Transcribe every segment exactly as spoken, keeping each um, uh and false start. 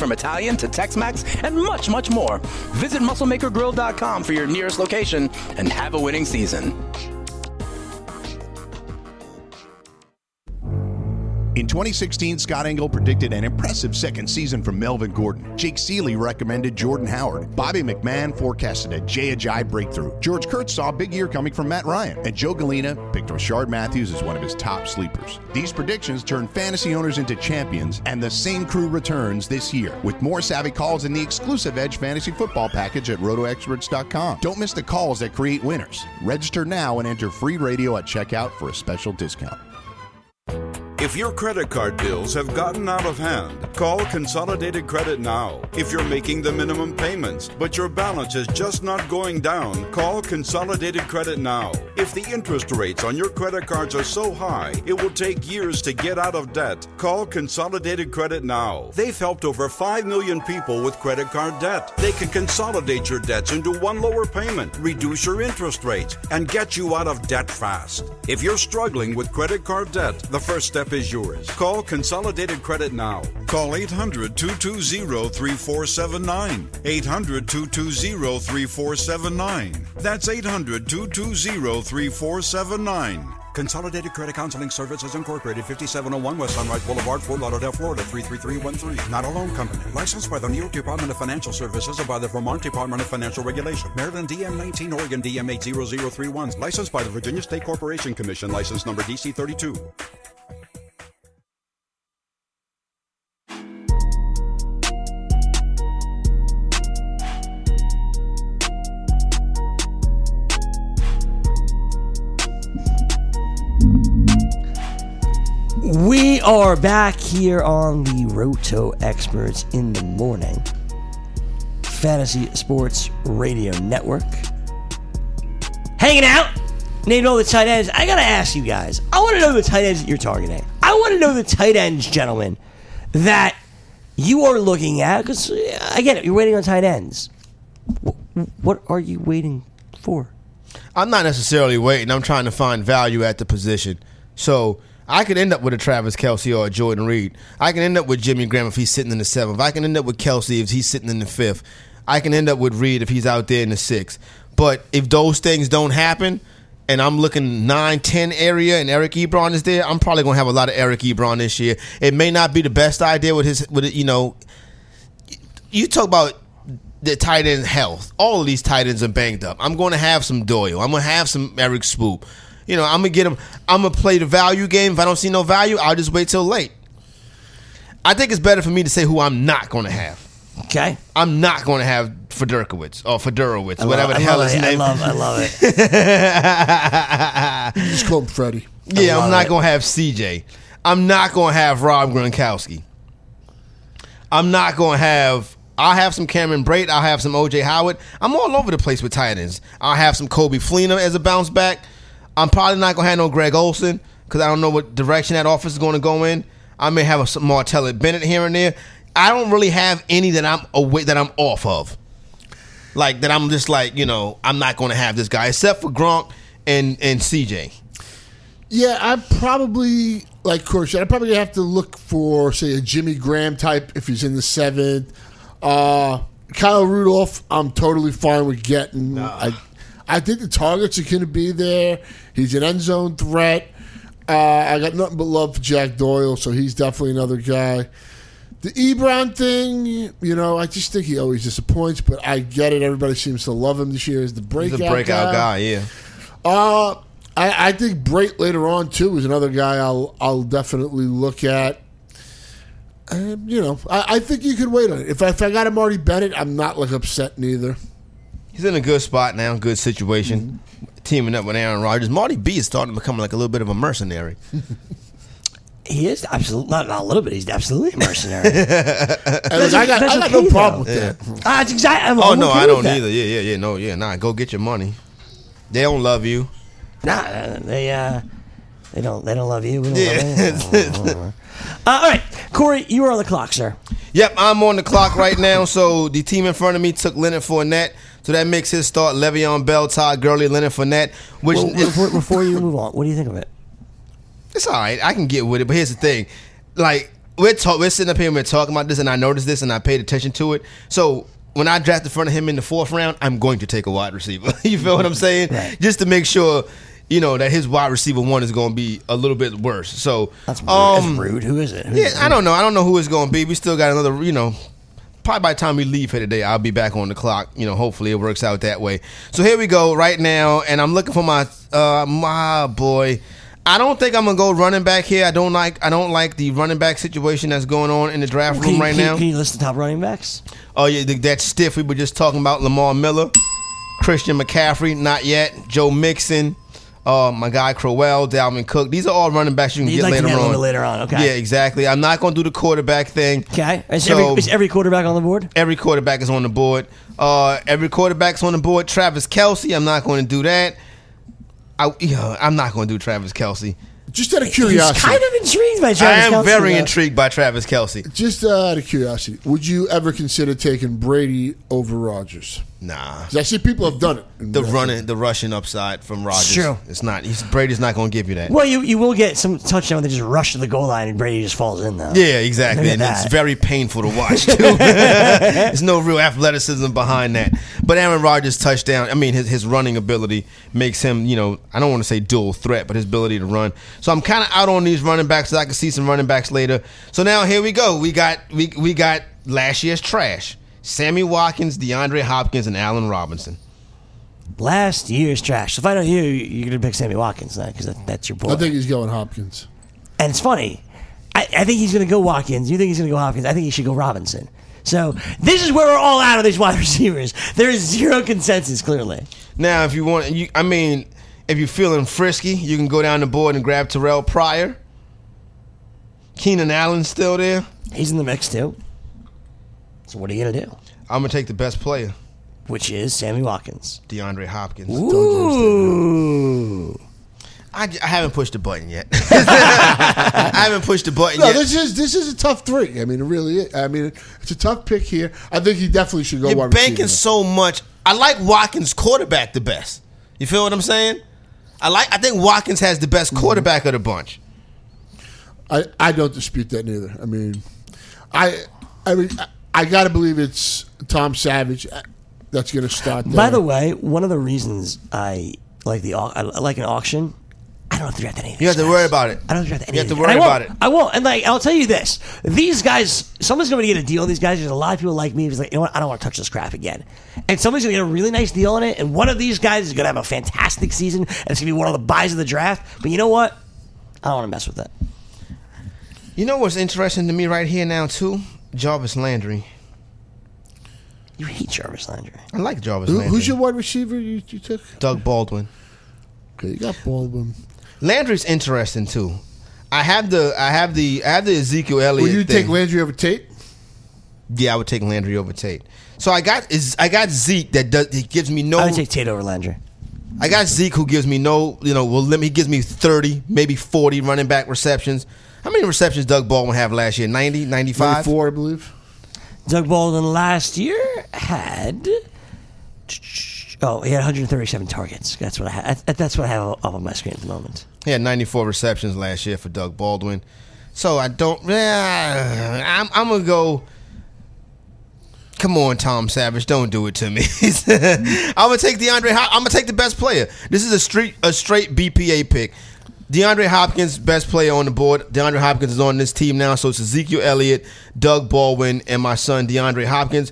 from Italian to Tex-Mex and much, much more. Visit muscle maker grill dot com for your nearest location and have a winning season. In twenty sixteen, Scott Engel predicted an impressive second season from Melvin Gordon. Jake Seeley recommended Jordan Howard. Bobby McMahon forecasted a Jay Ajayi breakthrough. George Kurtz saw a big year coming from Matt Ryan. And Joe Galena picked Rashard Matthews as one of his top sleepers. These predictions turned fantasy owners into champions, and the same crew returns this year with more savvy calls in the exclusive Edge Fantasy Football package at roto experts dot com. Don't miss the calls that create winners. Register now and enter free radio at checkout for a special discount. If your credit card bills have gotten out of hand, call Consolidated Credit now. If you're making the minimum payments, but your balance is just not going down, call Consolidated Credit now. If the interest rates on your credit cards are so high, it will take years to get out of debt, call Consolidated Credit now. They've helped over five million people with credit card debt. They can consolidate your debts into one lower payment, reduce your interest rates, and get you out of debt fast. If you're struggling with credit card debt, the first step is yours. Call Consolidated Credit now. Call eight hundred, two two zero, three four seven nine. eight hundred, two two zero, three four seven nine. That's eight hundred, two two zero, three four seven nine. Consolidated Credit Counseling Services Incorporated, fifty-seven oh one West Sunrise Boulevard, Fort Lauderdale, Florida, three three three one three. Not a loan company. Licensed by the New York Department of Financial Services and by the Vermont Department of Financial Regulation. Maryland D M nineteen, Oregon D M eight zero zero three one. Licensed by the Virginia State Corporation Commission. License number D C thirty-two. We are back here on the Roto Experts in the Morning Fantasy Sports Radio Network. Hanging out, named all the tight ends. I gotta ask you guys, I want to know the tight ends that you're targeting. I want to know the tight ends, gentlemen, that you are looking at, because I get it, you're waiting on tight ends. What are you waiting for? I'm not necessarily waiting. I'm trying to find value at the position. So I could end up with a Travis Kelce or a Jordan Reed. I can end up with Jimmy Graham if he's sitting in the seventh. I can end up with Kelce if he's sitting in the fifth. I can end up with Reed if he's out there in the sixth. But if those things don't happen, and I'm looking nine ten area and Eric Ebron is there, I'm probably going to have a lot of Eric Ebron this year. It may not be the best idea with his, with it, you know, you talk about the tight end health. All of these tight ends are banged up. I'm going to have some Doyle. I'm going to have some Eric Swoop. You know, I'm going to get him. I'm going to play the value game. If I don't see no value, I'll just wait till late. I think it's better for me to say who I'm not going to have. Okay. I'm not going to have Fedorkowitz or Fedorowicz, I whatever love, the hell his it. name is. I love, I love it. You just call him Freddie. Yeah, I'm not going to have C J. I'm not going to have Rob Gronkowski. I'm not going to have, I'll have some Cameron Brate. I'll have some O J Howard. I'm all over the place with tight ends. I'll have some Kobe Fleener as a bounce back. I'm probably not going to have no Greg Olsen because I don't know what direction that offense is going to go in. I may have a Martellus Bennett here and there. I don't really have any that I'm away, that I'm off of. Like, that I'm just like, you know, I'm not going to have this guy except for Gronk and, and C J. Yeah, I probably, like Corey said, I probably have to look for, say, a Jimmy Graham type if he's in the seventh. Uh, Kyle Rudolph, I'm totally fine with getting. Nah. I, I think the targets are going to be there. He's an end zone threat. Uh, I got nothing but love for Jack Doyle, so he's definitely another guy. The Ebron thing, you know, I just think he always disappoints, but I get it. Everybody seems to love him this year as the breakout guy. He's a breakout guy, guy yeah. Uh, I, I think Brate later on, too, is another guy I'll I'll definitely look at. And, you know, I, I think you could wait on it. If I, if I got him Marty Bennett, I'm not, like, upset neither. He's in a good spot now, good situation, mm-hmm. teaming up with Aaron Rodgers. Marty B is starting to become like a little bit of a mercenary. He is absolutely not, not a little bit. He's absolutely a mercenary. I got, I got no problem with yeah. that. Uh, that's exactly. I'm, oh I'm no, okay I don't that. either. Yeah, yeah, yeah. No, yeah, nah. Go get your money. They don't love you. Nah, they uh, they don't. They don't love you. We don't yeah. love you. Uh, all right, Corey, you are on the clock, sir. Yep, I'm on the clock right now. So the team in front of me took Leonard Fournette. So that makes his start Le'Veon Bell, Todd Gurley, Leonard Fournette. Which well, is, before, before you move on, what do you think of it? It's all right. I can get with it. But here's the thing. Like, we're talk, we're sitting up here and we're talking about this, and I noticed this and I paid attention to it. So when I draft in front of him in the fourth round, I'm going to take a wide receiver. You feel what I'm saying? Right. Just to make sure, you know, that his wide receiver one is going to be a little bit worse. So That's rude. um, That's rude. Who is it? Who yeah, is it? I don't know. I don't know who it's going to be. We still got another, you know. Probably by the time we leave here today, I'll be back on the clock. You know, hopefully it works out that way. So here we go right now, and I'm looking for my uh, my boy. I don't think I'm gonna go running back here. I don't like I don't like the running back situation that's going on in the draft Can room you- right can you- now. Can you list the top running backs? Oh yeah, th- that's stiff. We were just talking about Lamar Miller, Christian McCaffrey, not yet. Joe Mixon, uh, my guy Crowell, Dalvin Cook. These are all running backs you can You'd get like to later get a on. little bit later on, okay. Yeah, exactly. I'm not gonna do the quarterback thing. Okay. Is, So- every, is every quarterback on the board? Every quarterback is on the board. Uh, every quarterback's on the board. Travis Kelce, I'm not going to do that. I, yeah, I'm not going to do Travis Kelce. Just out of He's curiosity. kind of intrigued by I Travis am Kelce, very though. intrigued by Travis Kelce. Just uh, out of curiosity, would you ever consider taking Brady over Rodgers? Nah, 'Cause I see people have done it. the running, the rushing upside from Rodgers. True. It's not. He's, Brady's not going to give you that. Well, you, you will get some touchdown when they just rush to the goal line and Brady just falls in, though. Yeah, exactly. Look at And it's that. very painful to watch, too. There's no real athleticism behind that. But Aaron Rodgers' touchdown, I mean, his, his running ability makes him, you know, I don't want to say dual threat, but his ability to run. So I'm kind of out on these running backs. So I can see some running backs later. So now here we go. We got we we got last year's trash. Sammy Watkins, DeAndre Hopkins, and Allen Robinson. Last year's trash. So if I know you, you're going to pick Sammy Watkins then, because that, that's your boy. I think he's going Hopkins. And it's funny. I, I think he's going to go Watkins. You think he's going to go Hopkins. I think he should go Robinson. So this is where we're all out of these wide receivers. There is zero consensus, clearly. Now, if you want, you, I mean, if you're feeling frisky, you can go down the board and grab Terrell Pryor. Keenan Allen's still there. He's in the mix, too. So what are you going to do? I'm going to take the best player, Which is Sammy Watkins. DeAndre Hopkins. Ooh. I, I haven't pushed the button yet. I haven't pushed the button No, yet. this is this is a tough three. I mean, it really is. I mean, it's a tough pick here. I think he definitely should go You're wide banking receiver. so much. I like Watkins' quarterback the best. You feel what I'm saying? I like. I think Watkins has the best quarterback of the bunch. I, I don't dispute that neither. I mean, I I mean, I, I got to believe it's Tom Savage that's going to start there. By the way, one of the reasons I like the au- I like an auction, I don't have to draft any of these You have to guys. worry about it. I don't have to draft any You of have to these. worry And I about won't. it. I won't. And like, I'll tell you this: these guys, someone's going to get a deal on these guys. There's a lot of people like me who's like, you know what? I don't want to touch this crap again. And somebody's going to get a really nice deal on it. And one of these guys is going to have a fantastic season, and it's going to be one of the buys of the draft. But you know what? I don't want to mess with that. You know what's interesting to me right here now too? Jarvis Landry. You hate Jarvis Landry. I like Jarvis Who, Landry. who's your wide receiver you, you took? Doug Baldwin. Okay, you got Baldwin. Landry's interesting too. I have the I have the I have the Ezekiel Elliott. Will you thing. take Landry over Tate? Yeah, I would take Landry over Tate. So I got is I got Zeke that does he gives me no. I would take Tate over Landry. I got Zeke who gives me no, you know, well, let me he gives me thirty, maybe forty running back receptions. How many receptions Doug Baldwin have last year? ninety, ninety-five? Four, I believe. Doug Baldwin last year had oh he had one hundred thirty-seven targets. That's what I had. That's what I have up on my screen at the moment. He had ninety-four receptions last year for Doug Baldwin. So I don't. Yeah, I'm, I'm gonna go. Come on, Tom Savage, don't do it to me. I'm gonna take DeAndre. Hop- I'm gonna take the best player. This is a straight a straight B P A pick. DeAndre Hopkins, best player on the board. DeAndre Hopkins is on this team now, so it's Ezekiel Elliott, Doug Baldwin, and my son DeAndre Hopkins.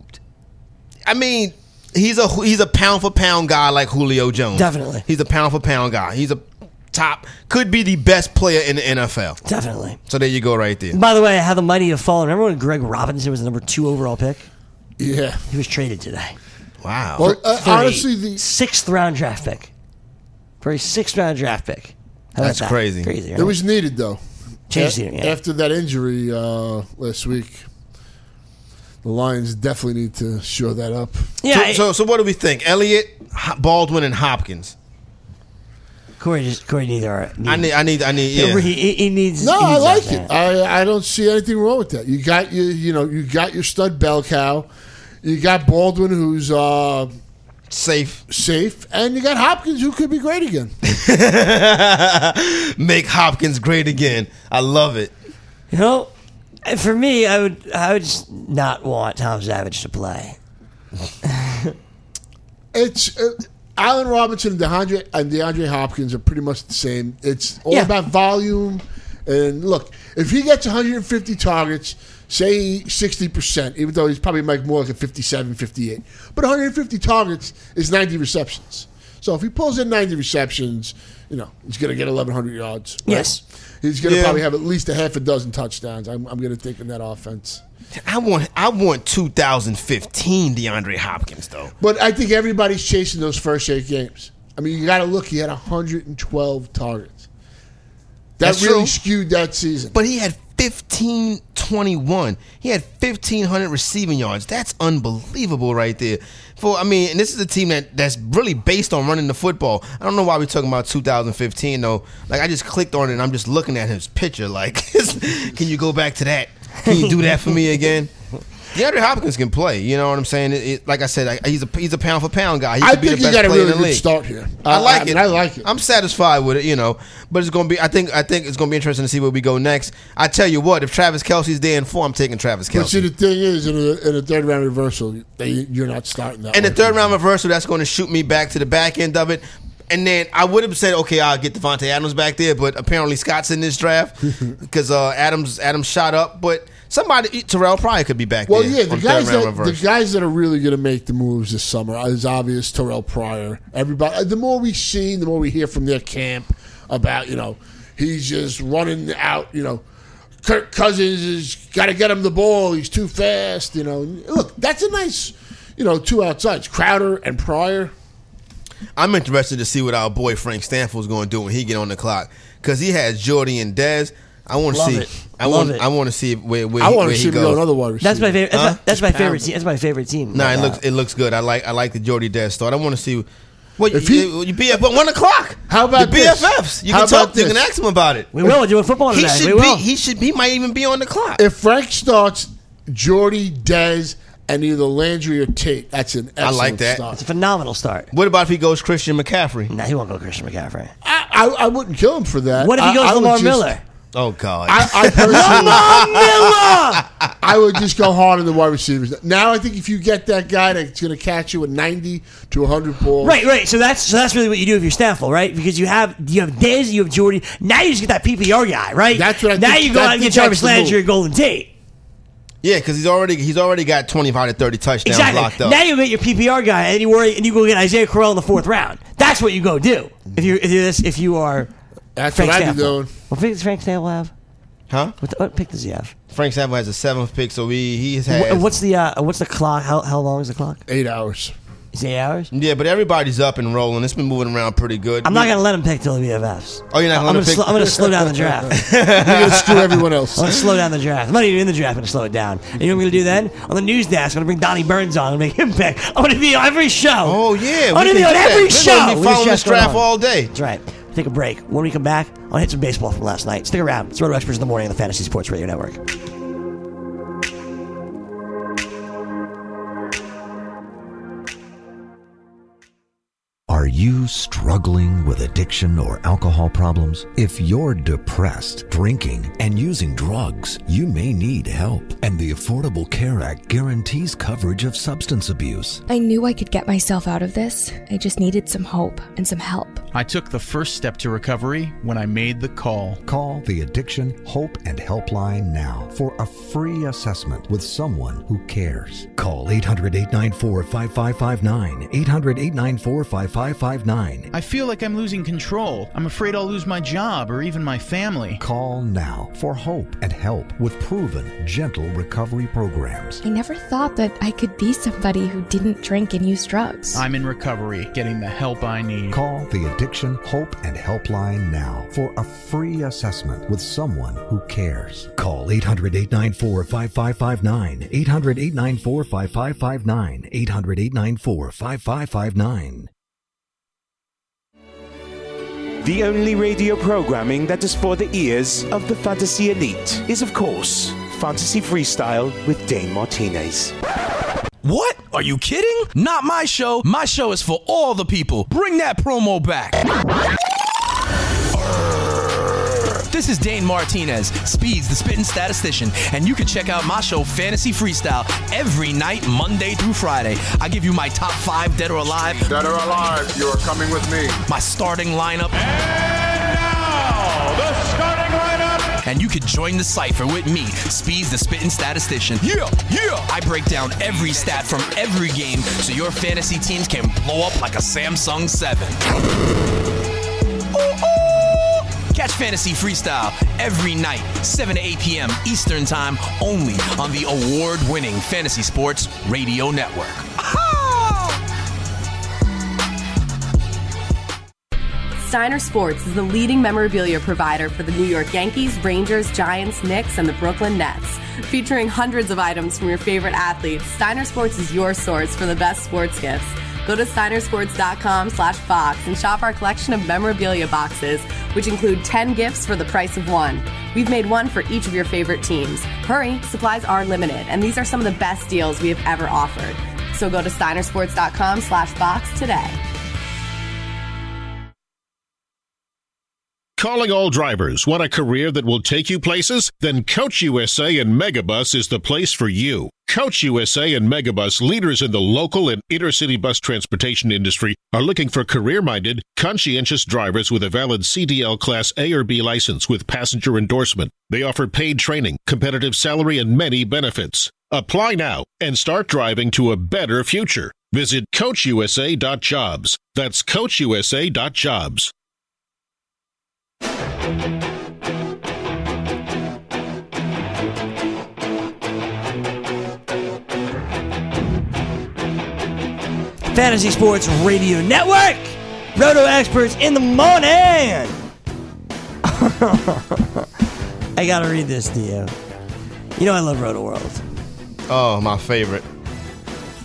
I mean, he's a he's a pound for pound guy like Julio Jones. Definitely. He's a pound for pound guy. He's a top, could be the best player in the N F L. Definitely. So there you go, right there. By the way, how the mighty have fallen. Remember when Greg Robinson was the number two overall pick? Yeah. He was traded today. Wow. Well, uh, For a honestly, the sixth round draft pick. For a sixth round draft pick. How about That's that? crazy. Crazy, right? it was needed though. Change A- the- yeah. After that injury uh, last week, the Lions definitely need to shore that up. yeah. so, I- so, so what do we think? Elliott, Ho- Baldwin, and Hopkins. Corey just Corey neither. Are, I need, I need, I need. Yeah. He, he, he needs. No, he I needs like that, it. man. I, I don't see anything wrong with that. You got your you know you got your stud bell cow. You got Baldwin who's uh, Safe. safe, and you got Hopkins who could be great again. Make Hopkins great again. I love it. You know, For me, I would I would just not want Tom Savage to play. It's uh, Allen Robinson and DeAndre and DeAndre Hopkins are pretty much the same. It's all Yeah. about volume. And look, if he gets one hundred fifty targets, say sixty percent, even though he's probably like more like a fifty-seven, fifty-eight. But one hundred fifty targets is ninety receptions. So if he pulls in ninety receptions, you know, he's going to get eleven hundred yards. Right? Yes. He's going to Yeah. probably have at least a half a dozen touchdowns. I'm, I'm going to think in that offense. I want I want two thousand fifteen DeAndre Hopkins though. But I think everybody's chasing those first eight games. I mean, you got to look. He had one hundred twelve targets. That That's really true. skewed that season. But he had fifteen twenty-one. He had fifteen hundred receiving yards. That's unbelievable right there. For I mean, and this is a team that, that's really based on running the football. I don't know why we're talking about two thousand fifteen though. Like I just clicked on it and I'm just looking at his picture. Like, can you go back to that? Can you do that for me again? DeAndre Hopkins can play. You know what I'm saying? It, it, like I said, I, he's a he's a pound for pound guy. He I could be think the he best got a player really in the good league. start here. I Uh, like I it. mean, I like it. I'm satisfied with it, you know. But it's gonna be. I think. I think it's gonna be interesting to see where we go next. I tell you what, if Travis Kelce's there in four, I'm taking Travis But see, Kelce. the thing is, in a, in a third round reversal, they, you're not starting that. In the way. third round reversal, that's going to shoot me back to the back end of it. And then I would have said, okay, I'll get Devontae Adams back there, but apparently Scott's in this draft because uh, Adams Adams shot up. But somebody, Terrell Pryor could be back Well, there. yeah, the on guys third round that the reversal. guys that are really going to make the moves this summer is obvious. Terrell Pryor. Everybody. The more we see, the more we hear from their camp about, you know, he's just running out. You know, Kirk Cousins has got to get him the ball. He's too fast. You know, look, that's a nice, you know, two outsides, Crowder and Pryor. I'm interested to see what our boy Frank Stanford's going to do when he get on the clock because he has Jordy and Dez. I want to Love see. it. I Love want. it. I want to see where where, I he, want where to see he him go goes. another wide receiver. That's my favorite. That's, Huh? my, that's my Just favorite pound team. That's my favorite team. Nah, right it now. looks it looks good. I like I like the Jordy Dez start. I want to see. What If you, he- you B F but one o'clock? How about the this? B F Fs? You How can talk. about You can this? ask him about it. We will. We're doing football He today. should We be. will. He should. He might even be on the clock. If Frank starts Jordy, Dez, and either Landry or Tate, that's an excellent I like that. start. It's a phenomenal start. What about if he goes Christian McCaffrey? Nah, he won't go Christian McCaffrey. I, I, I wouldn't kill him for that. What if he I- goes I would Lamar just- Miller? Oh God. I, I personally, Miller! I would just go hard on the wide receivers. Now I think if you get that guy that's going to catch you with ninety to one hundred balls, Right, right. So that's so that's really what you do if you're Stanford, right? Because you have you have Dez, you have Jordy. Now you just get that P P R guy, right? That's what I now think- you go I out and think get Jarvis that's the Landry move. or Golden Tate. yeah, because he's already he's already got twenty-five to thirty touchdowns Exactly. locked up. Now you get your P P R guy, and you worry, and you go get Isaiah Crowell in the fourth round. That's what you go do if you if you if you are. that's Frank what I'd be Stanford. doing. What pick does Frank Stanford have? huh? What, the, what pick does he have? Frank Sample has a seventh pick, so he he has. Wh- What's the uh, what's the clock? How how long is the clock? Eight hours. Is it eight hours? yeah, but everybody's up and rolling. It's been moving around pretty good. I'm not gonna let him pick till the B F Fs. Oh, you're not I'm gonna gonna pick- sl- I'm gonna slow down the draft. You're going to screw everyone else. I'm going to slow down the draft. I'm not even in the draft. I'm going to slow it down. And you know what I'm going to do then? On the news desk, I'm going to bring Donnie Burns on and make him pick. I'm going to be on every show. Oh yeah, I'm going to we be can on do that. every We're show. gonna be with following this this going draft on. all day. That's right. Take a break. When we come back, I'll hit some baseball from last night. Stick around. It's Roto Experts in the Morning on the Fantasy Sports Radio Network. Are you struggling with addiction or alcohol problems? If you're depressed, drinking, and using drugs, you may need help. And the Affordable Care Act guarantees coverage of substance abuse. I knew I could get myself out of this. I just needed some hope and some help. I took the first step to recovery when I made the call. Call the Addiction Hope and Helpline now for a free assessment with someone who cares. Call eight hundred, eight nine four, five five five nine, eight hundred, eight nine four, five five five nine. I feel like I'm losing control. I'm afraid I'll lose my job or even my family. Call now for hope and help with proven, gentle recovery programs. I never thought that I could be somebody who didn't drink and use drugs. I'm in recovery, getting the help I need. Call the Addiction Hope and Helpline now for a free assessment with someone who cares. Call eight hundred, eight nine four, five five five nine, eight hundred, eight nine four, five five five nine, eight hundred, eight nine four, five five five nine. The only radio programming that is for the ears of the fantasy elite is, of course, Fantasy Freestyle with Dane Martinez. What? Are you kidding? Not my show. My show is for all the people. Bring that promo back. This is Dane Martinez, Speeds, the spitting statistician, and you can check out my show, Fantasy Freestyle, every night, Monday through Friday. I give you my top five dead or alive. Dead or alive, you are coming with me. My starting lineup. And now, the starting lineup. And you can join the cipher with me, Speeds, the spitting statistician. Yeah, yeah. I break down every stat from every game so your fantasy teams can blow up like a Samsung seven. Ooh, ooh. Catch Fantasy Freestyle every night, seven to eight p.m. Eastern Time, only on the award-winning Fantasy Sports Radio Network. Steiner Sports is the leading memorabilia provider for the New York Yankees, Rangers, Giants, Knicks, and the Brooklyn Nets. Featuring hundreds of items from your favorite athletes, Steiner Sports is your source for the best sports gifts. Go to steinersports.com slash Fox and shop our collection of memorabilia boxes, which include ten gifts for the price of one. We've made one for each of your favorite teams. Hurry, supplies are limited, and these are some of the best deals we have ever offered. So go to steinersports.com slash box today. Calling all drivers. Want a career that will take you places? Then Coach U S A and Megabus is the place for you. Coach U S A and Megabus, leaders in the local and intercity bus transportation industry, are looking for career-minded, conscientious drivers with a valid C D L Class A or B license with passenger endorsement. They offer paid training, competitive salary, and many benefits. Apply now and start driving to a better future. Visit coach u s a dot jobs. That's coach u s a dot jobs. Fantasy Sports Radio Network. Roto Experts in the morning. I gotta read this to you. You know I love Roto World. Oh, my favorite.